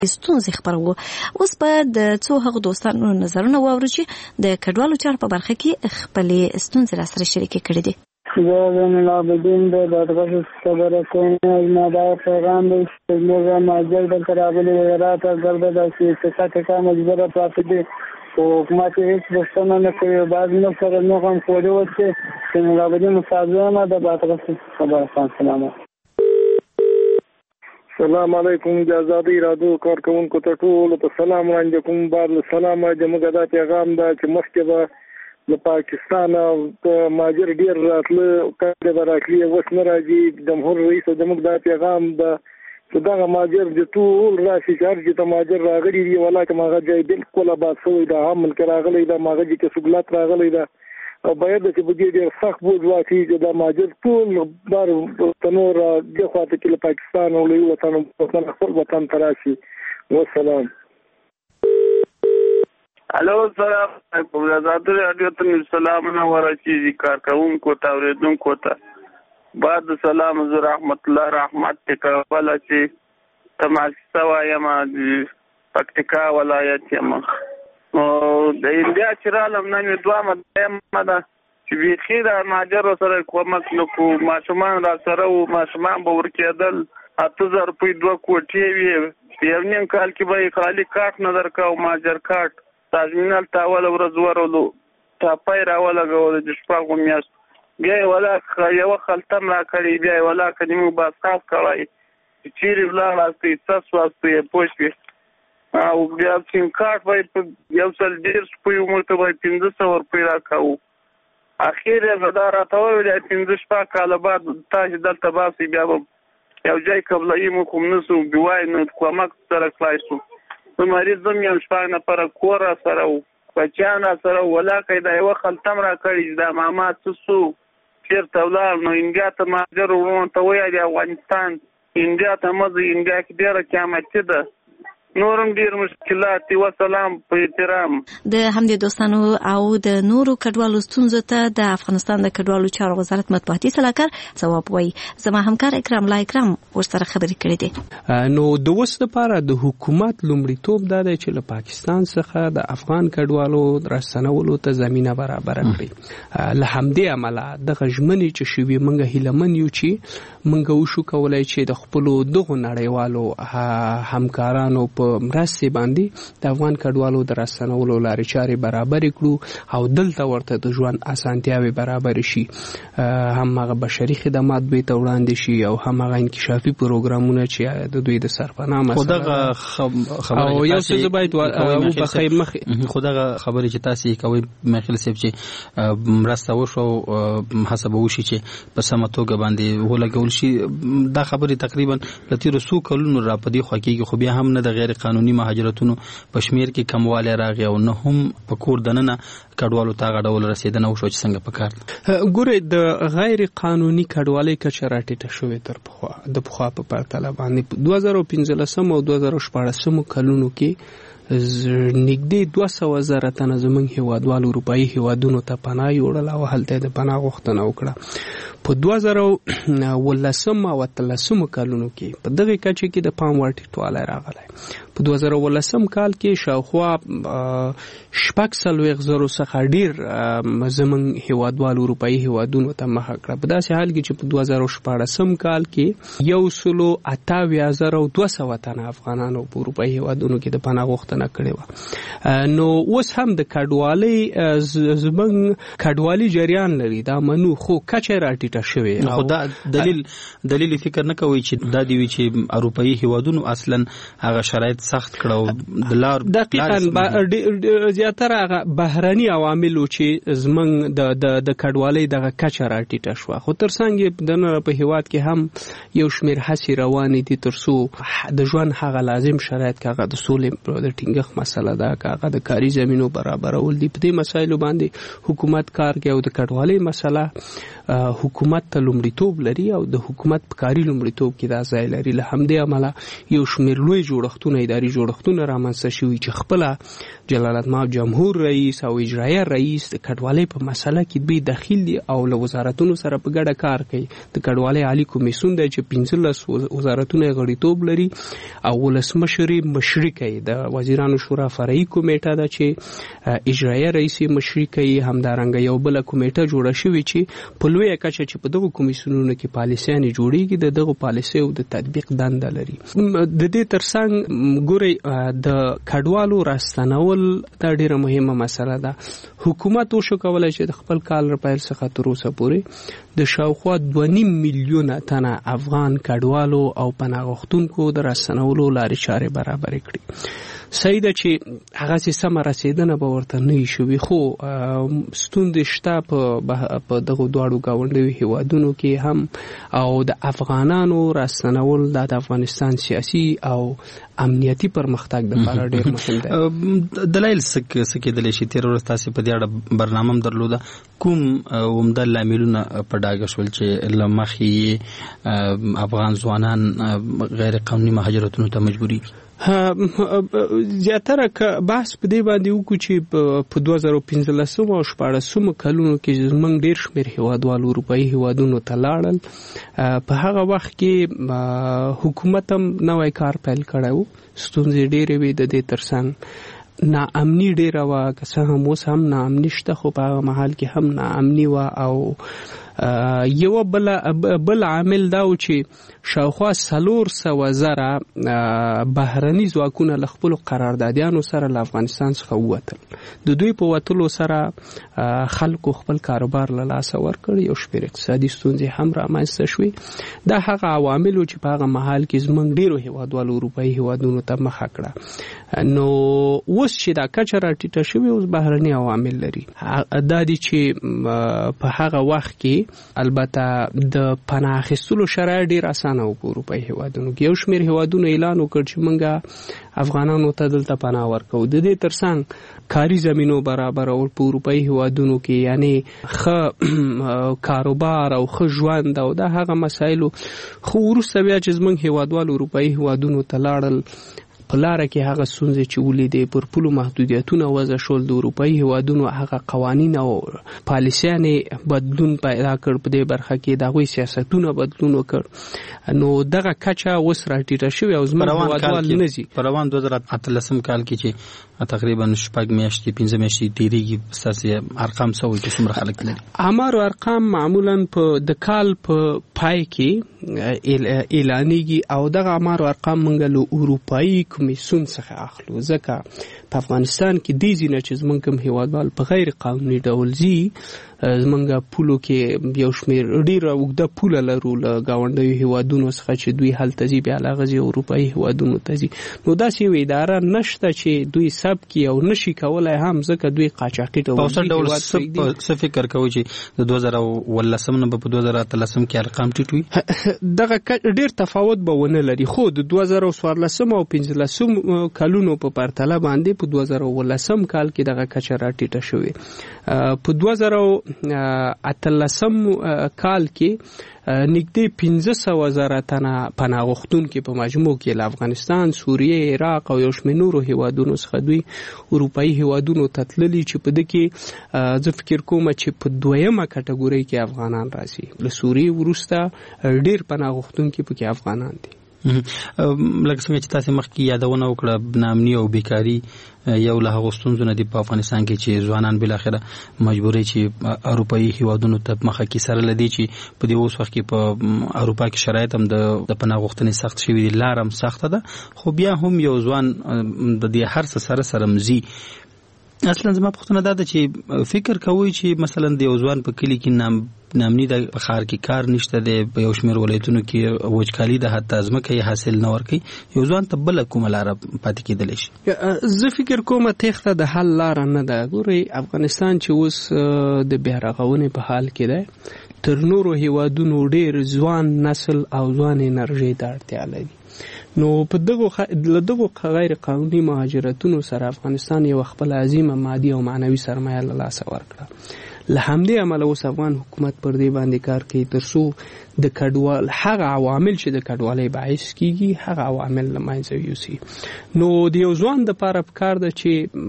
ستونزې خبرو. اوس په د څو هغو دوستانو نظرونه واورو چې د کډوالو چارو په برخه کې خپلې ستونزې راسره شریکې کړې دي. زه زین العابدین د بدغش خبره کوم. ما دا پیغام دی چې موږ ماجر دلته راغلي راته ګرځي د سیاست ته مجبوره پاتې دي او حکومت هیڅ پوښتنه نه کوي. بعض نو سره نو هم کولی و چې زین العابدین مصابونه د بدغش خبره کوم. السلام علیکم. د آزادۍ رادیو کارکونکو ته ټول په سلام وړاندې کوم. بعد سلام زموږ دا پیغام دا چې مخکې به له پاکستان ماجر ډیر راتله کله به راتلی اوس نه راځي. جمهور رئیس زموږ دا پیغام دا چې دغه ماجر د ټول راشي چې هر چې ماجر راغلی دی ولاکه ماغه ځای بالکل آباد شوی دا هم کې راغلی دا ماغه کې سګلات راغلی دا او باید چې په دې ډیر سخت بوج واچي چې دا ماجر ټول بار تنور د خواته کې پاکستان او له وطن خپل وطن تراشي. والسلام. الو سلام علیکم. آزاد رادیو ته سلام نه ورچی کارکونکو ته اوریدونکو ته بعد سلام زه رحمت الله رحمت تکول چې تماسا وایم د پکتیکا ولایت یم او د انډیا چرالم نه دوه مده چې بیخي د ماجر سره کومک نکو ماشومان را سره او ماشومان به ورکېدل 8000 روپۍ 2 کوټې وي یو نیم کال کې به خالی کارت نظر کاو ماجر کارت تازمینال تاول ورځ ورولو ټاپای راولګول د شپږو میاشت بیا ولا یو خلتم را کړی بیا ولا کډیمو باساف کړای چې چیرې ولاړاستي تاسو واسطه پوښتې او بیا سیم کارت وای په یو څل ډیر سپیو مرته وای 1500 روپۍ راکاو. اخیر یې دا راته ویل 15 کاله بعد تاسو دلته باسي بیا یو ځای قبلې مو کوم نسو بوای نو کومک سره کلایسو په مریض زم یم شپه نه پر کور سره او بچانا سره ولا کیدا یو خلتم را کړی دا ماما تاسو چیرته ولر نو انګا ته ماجر ورون ته وای د افغانستان انګا ته مزه انګا کې ډیره قیامت ده نورم ډیر مشکلات. و سلام په احترام. د همدې دوستانو او د نورو کډوالو ستونزو ته د افغانستان د کډوالو چارو وزارت مطبوعاتي سلاکار ځواب وایي. زما همکار اکرام لا اکرام ورسره خبرې کړې دي. نو د اوس لپاره د حکومت لومړیتوب دا دی چې له پاکستان څخه د افغان کډوالو راستنولو ته زمينه برابر کړي. له همدې عمله د غژمنې چې شوی منګه هیلمن یو چې منګه وشو کولای چې د خپل دغه نړیوالو همکارانو په مرستې باندې د افغان کډوالو د راستنولو لارې چارې برابر کړو او دلته ورته د ژوند اسانتیاوي برابر شي. هم هغه بشري خدمات به ته وړاندې شي او هم هغه انکشافي پروګرامونه چې د دوی د سرپناه مسله خبره او یو څه باید او په خیر مخ خدغه خبره چې تاسو کوي مخیل سیب چې مرسته وشو حساب وشي چې په سمتوګه باندې ولګول شي. دا خبره تقریبا لتی رسو کلونو را پدې خو کېږي خو بیا هم نه د غیر قانوني مهاجرتونو په شمیر کې کمواله راغی او نه هم په کور دننه کډوالو ته غډول رسیدنه وشو چې څنګه پکار. ګوره د غیر قانوني کډوالۍ کچه راټیټه شوې تر پخوا د پخوا په پرتله باندې 2015 او 2014 کلونو کې نږدې 200,000 تنه زموږ هیوادوالو اروپایي هیوادونو ته پناه یوړل او هلته د پناه غوښتنه وکړه. په 2013 او 13 کلونو کې په دغه کچه کې د پام وړ ټیټوالی راغلی. په 2013 کال کې شاوخوا 4,000 څخه ډیر زموږ هیوادوالو اروپایي هیوادونو ته مخه کړه. په داسې حال کې چې په 2014 کال کې 128,200 تنه افغانانو په اروپایي هیوادونو کې د پناه غوښتنه کړې وه. نو اوس هم د کډوالۍ زموږ کډوالي جریان لري دا منو خو کچه راټیټه شوې. خو دا دلیل فکر نه کوي چې دا دی چې اروپایي هیوادونو اصلا هغه شرایط سخت کړو د لار دقیقاً زیاتره هغه بهرني عوامل چې زموږ د کډوالۍ دغه کچه راټیټه شوه. خو ترڅنګ د په هیواد کې هم یو شمیر هڅې روانې دي ترڅو د ژوند هغه لازم شرایط هغه د سولې د ټینګښت مسله ده هغه د کاري زمینو برابرول دي. په دې مسایلو باندې حکومت کار کوي او د کډوالۍ مسله حکومت ته لومړیتوب لري او د حکومت په کاري لومړیتوب کې دا ځای لري. له همدې عمله یو شمیر لوی جوړښتونه اداري اداري جوړښتونه رامنځته شوي چې خپله جلال المآب جمهور رئیس او اجرایه رئیس د کډوالۍ په مسله کې دوی دخیل دي او له وزارتونو سره په ګډه کار کوي. د کډوالۍ عالی کمیسیون دی چې 15 وزارتونه یې غړیتوب لري او ولسمشر یې مشري کوي. د وزیرانو شورا فرعي کمیټه ده چې اجرایه رئیس یې مشري کوي. همدارنګه یو بله کمیټه جوړه شوې چې په لویه کچه چې په دغو کمیسیونونو کې پالیسیانې جوړیږي د دغو پالیسیو د تطبیق دنده لري. د دې ترڅنګ ګورئ د کډوالو راستنول دا ډیره مهمه مسله ده. حکومت وشو کولای چې د خپل کال پیل څخه تر اوسه پورې د شاوخوا 2.5 میلیونه تنه افغان کډوالو او پناه غوښتونکو د راستنولو لارې چارې برابرې کړي. صحیح ده چې هغه سمه رسیدنه به ورته نه وي شوې، خو ستونزې شته په دغو دواړو ګاونډیو هیوادونو کې هم او د افغانانو راستنول د افغانستان سیاسي او امنیتي پرمختګ دپاره ډېر مهم دی. دلایل څه کېدلی شي؟ تېره ورځ تاسې په دې اړه برنامه هم درلوده. کوم عمده لاملونه په ډاګه شول چې له مخې افغان ځوانان غیر قانوني مهاجرتونو ته مجبورېږي؟ زیاتره که بحث په دې باندې وکړو چې په 2015 او 14 کلونو کې زموږ ډېر شمېر هیوادوال اروپایي هیوادونو ته لاړل. په هغه وخت کې حکومت هم نوی کار پیل کړی و. ستونزې ډېرې وې د دې ترڅنګ ناامني ډېره وه، که څه هم اوس هم ناامني شته، خو په هغه مهال کې هم ناامني وه. او یو بل عامل دا و چې شاوخوا 400,000 بهرني ځواکونه له خپلو قراردادیانو سره له افغانستان څخه ووتل. د دوی په وتلو سره خلکو خپل کاروبار له لاسه ورکړ، یو شمېر اقتصادي ستونزې هم رامنځته شوې. دا هغه عوامل و چې په هغه مهال کې زموږ ډېرو هیوادوالو اروپایي هیوادونو ته مخه کړه. نو اوس چې دا کچه راټیټه شوې، اوس بهرني عوامل لري. دا دي چې په هغه وخت کې البته د پناه اخیستلو شرایط ډېر اسانه و په اروپایي هیوادونو کې. یو شمېر هیوادونو اعلان وکړ چې موږ افغانانو ته دلته پناه ورکوو. د دې ترڅنګ کاري زمینو برابرول په اروپایي هیوادونو کې، یعنی ښه کاروبار او ښه ژوند او دا هغه مسایلو. خو وروسته بیا چې زموږ هیوادوال اروپایي هیوادونو ته لاړل، په لاره کې هغه ستونزې چې ولیدې، پر پولو محدودیتونه وضع شول، د اروپایي هیوادونو هغه قوانین او پالیسیانې بدلون پیدا کړ. په دې برخه کې د هغوی سیاستونه بدلون وکړ. نو دغه کچه اوس راټیټه شوې او زموږ هیوادوال نه ځي. په روان 2018 کال کې چې تقریبا 6 میاشتې 15 میاشتې تېرېږي، ستاسې ارقام څه وایي چې څومره خلک لري؟ همارو ارقام معمولا د کال په پای کې اعلانېږي او دغه همارو ارقام موږ له اروپایي کمیسیون څخه اخلو. ځکه په افغانستان کې دې ځینه چې زموږ کوم هیوادوال په غیر قانوني ډول ځي، زمونږ پولو کې یو شمېر ډېره اوږده پوله لرو له ګاونډیو هیوادونو څخه چې دوی هلته ځي، بیا له هغه ځي اروپایي هیوادونو ته ځي. نو داسې یوه اداره نشته چې دوی ثبت کړي او نشي کولی هم، ځکه دوی قاچاقي ډول څه فکر کوي چې د 2018 نه په 2018 کې ارقام ټیټ وي؟ دغه ډېر تفاوت به ونه لري، خو د 2014 او 15 کلونو په پرتله باندې په 2018 کال کې دغه کچه راټیټه شوې. په 2018 کال کې نږدې 15,000 تنه پناه غوښتونکي په مجموع کې له افغانستان، سوریه، عراق او یو شمېر نورو هیوادونو څخه دوی اروپایي هیوادونو ته تللي، چې په دې کې زه فکر کوم چې په 2مه کټګورۍ کې افغانان راځي. له سوریې وروسته ډېر پناه غوښتونکي پکې افغانان دي. لکه څنګه چې تاسو مخکې یادونه وکړه، ناامني او بیکاري یو له هغو ستونزو نه دي په افغانستان کې چې ځوانان بالاخره مجبوري چې اروپایي هیوادونو ته مخه کې سره لدی چې په دې اوس وخت کې په اروپا کې شرایط هم د پناه غوښتنې سخت شوي دي، لار هم سخته ده، خو بیا هم یو ځوان د دې هر څه سره مزي. اصلا زما پوښتنه دا ده چې فکر کوئ چې مثلا د یو ځوان په کلي کې نامني د خار کې کار نشته دی، په یو شمېر ولایتونو کې وچکالي ده، حتی ځمکه یې حاصل نه ورکوي، یو ځوان ته بله کومه لاره پاتې کېدلی شي؟ زه فکر کوم تېښته د حل لاره نه ده. ګورئ، افغانستان چې اوس د بیارغونې په حال کې دی، تر نورو هیوادونو ډېر ځوان نسل او ځوان انرژۍ ته اړتیا لري. نو په دغو غیر قانوني مهاجرتونو سره افغانستان یو خپل عظیمه مادي او معنوي سرمایه له لاسه ورکړه. له همدې امله اوس افغان حکومت پر دې باندې کار کوي ترڅو د کډوال هغه عوامل چې د کډوالۍ باعث کیږي هغه عوامل له منځه یوسي. نو د یو ځوان دپاره پکار ده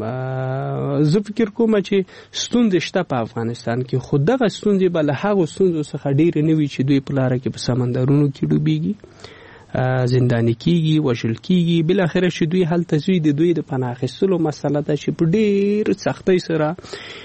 چې زه فکر کوم چې ستونزې شته په افغانستان کې، خو دغه ستونزې به له هغو ستونزو څخه ډېرې نه وي چې دوی په لاره کې په سمندرونو کې ډوبېږي، زنداني کیږي، وژل کیږي. بل اخره چې دوی هلته ځي د دوی د پناه اخیستلو مسله ده چې په ډېر سختۍ سره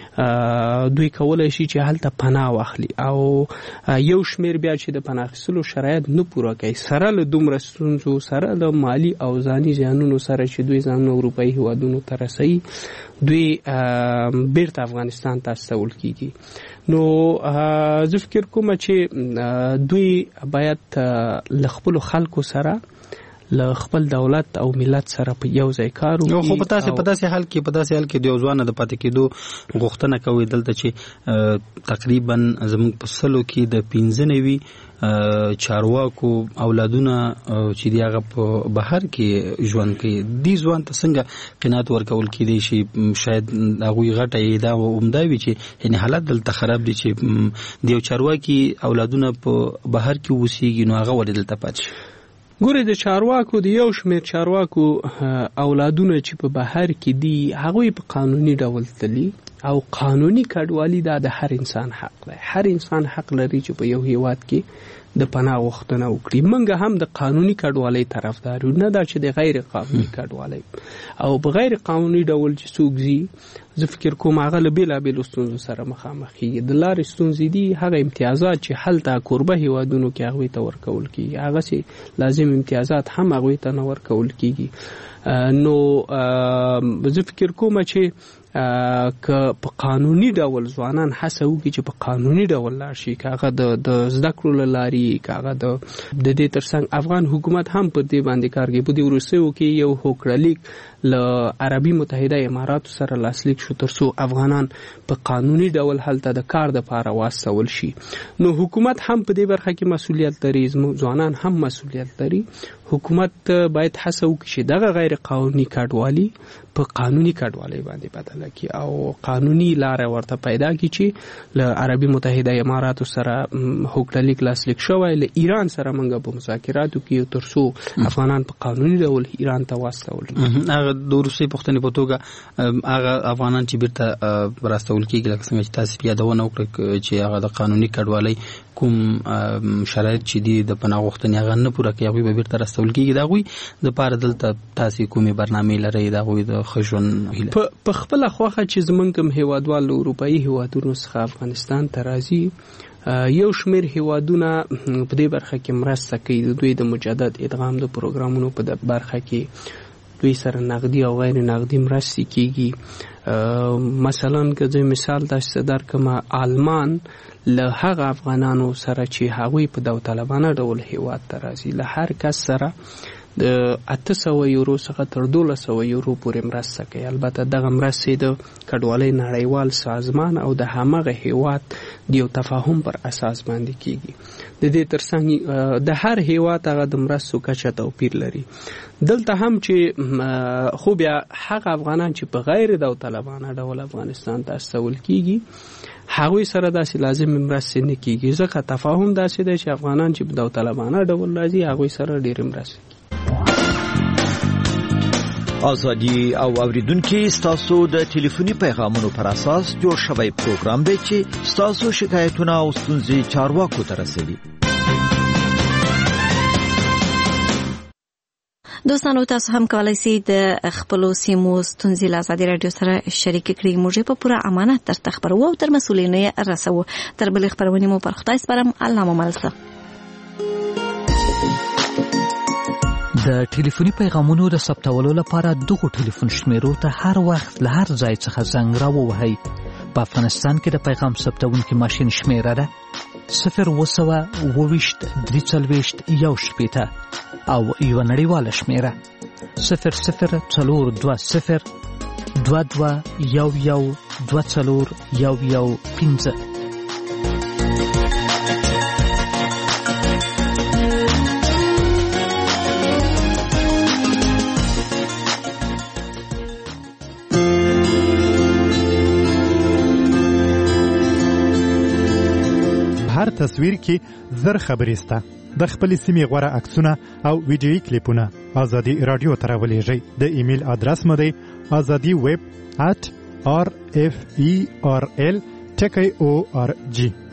دوی کولای شي چې هلته پناه واخلي، او یو شمیر بیا چې د پناه اخیستلو شرایط نه پوره کوي، سره له دومره ستونزو، سره له مالی او ځاني زیانونو سره چې دوی ځانونه اروپایي هیوادونو ته رسوي، دوی بیرته افغانستان ته استول کیږي. نو زه فکر کوم چې دوی باید له خپلو خلکو سره، له خپل دولت او ملت سره په یو ځای کار وکړي. خو په داسې حال کې د یو ځوان د پاتې کېدو غوښتنه کوي دلته چې تقریبا زموږ په سلو کې د 15 چارواکو اولادونه چې دی هغه په بهر کې ژوند کوي. دې ځوان ته څنګه قناعت ورکول کېدی شي؟ شاید هغوی غټه دا عمده وي چې یعنی حالت دلته خراب دي چې د یو چارواکي اولادونه په بهر کې اوسېږي، نو هغه ولې دلته پاتې شي؟ ګوره د چارواکو، د یو شمیر چارواکو اولادونه چې په بهر کې دي هغوی په قانوني ډول تلي، او قانوني کډوالي دا د هر انسان حق دی. هر انسان حق لري چې په یو هیواد کې د پناه غوښتنه وکړي. موږ هم د قانوني کډوالۍ طرفدار یو، نه دا چې د غیر قانوني کډوالۍ. او په غیر قانوني ډول چې څوک ځي، زه فکر کوم هغه له بېلابېلو ستونزو سره مخامخ کېږي. د لارې ستونزې دي، هغه امتیازات چې هلته کوربه هیوادونو کې هغوی ته ورکول کېږي، هغسې لازم امتیازات هم هغوی ته نه ورکول کېږي. نو زه فکر کوم چې که په قانوني ډول ځوانان هڅه وکړي چې په قانوني ډول لاړ شي، که هغه د زده کړو له لارې، که هغه د دې ترڅنګ افغان حکومت هم پر دې باندې کار کوي. په دې وروستیو کې یو هوکړلیک له عربي متحده اماراتو سره لاسلیک شو ترڅو افغانان په قانوني ډول هلته د کار دپاره واستول شي. نو حکومت هم په دې برخه کې مسؤلیت لري، ځوانان هم مسؤلیت لري. حکومت باید هڅه وکړي چې دغه غیر قانوني کډوالي په قانوني کډوالۍ باندې بدله کړي، او قانوني لاره ورته پیدا کړي چې له عربي متحده اماراتو سره هوکړلیک لاسلیک شوی، له ایران سره موږ په مذاکراتو کې ترڅو افغانان په قانوني ډول ایران ته واستول. هغه د روسي پښتنې په توګه هغه افغانان چې بیرته راستول کېږي، لکه څنګه چې تاسو یادونه وکړه چې هغه د قانوني کډوالۍ کوم شرایط چې دي د پناه غوښتنې هغه نه پوره کوي، هغوی به بیرته راستول کېږي. د هغوی دپاره دلته تاسې کومې برنامې لرئ د هغوی د ښه ژوند هیله؟ په خپله خوښه چې زموږ کوم هیوادوال له اروپایي هیوادونو څخه افغانستان ته راځي، یو شمیر هیوادونه په دې برخه کې مرسته کوي. د دوی د مجدد ادغام د پروګرامونو په برخه کې دوی سره نقدي او غیر نقدي مرستې کیږي. مثلا که زه مثال داسې درکړم، آلمان له هغه افغانانو سره چې هغوی په داوطلبانه ډول هیواد ته راځي، له هر کس سره د 800 یورو څخه تر 1200 یورو پورې مرسته کوي. البته دغه مرستې د کډوالۍ نړیوال سازمان او د همغه هیواد د یو تفاهم پر اساس باندې کیږي. د دې ترڅنګ د هر هیواد هغه د مرستو کچه توپیر لري. دلته هم چې خو بیا هغه افغانان چې په غیر داوطلبانه ډول افغانستان ته استول کیږي، هغوی سره داسې لازم مرستې نه کیږي، ځکه تفاهم داسې دی چې افغانان چې په داوطلبانه ډول راځي هغوی سره ډېرې مرستې کیږي. ازادي او اوریدونکو ستاسو د ټلیفوني پیغامونو پر اساس جوړ شوی پروګرام دی چې ستاسو شکایتونه او ستونزې چارواکو ته رسوي. دوستانو، تاسو هم کولای شئ د خپلو سیمو ستونزې له ازادي راډیو سره شریک کړئ. موږ په پوره امانت درته خبرو او تر مسؤلینې رسوو. تر بلې خبرونې مو پر خدای سپارم. الله مو ملسه. د ټلیفوني پیغامونو د ثبتولو لپاره دغه ټلیفون شمیرو ته هر وخت له هر ځای څخه زنګ راووهئ. په افغانستان کې د پیغام ثبتونکي ماشین شمیره ده 0202341 او یو نړیواله شمیره 002022112415. هر تصویر کې زر خبرې سته. د خپل سیمې غوره عکسونه او ویډیویي کلیپونه ازادي رادیو ته راولېږئ. د ایمیل ادرس مو دی azadiweb@rferl.org.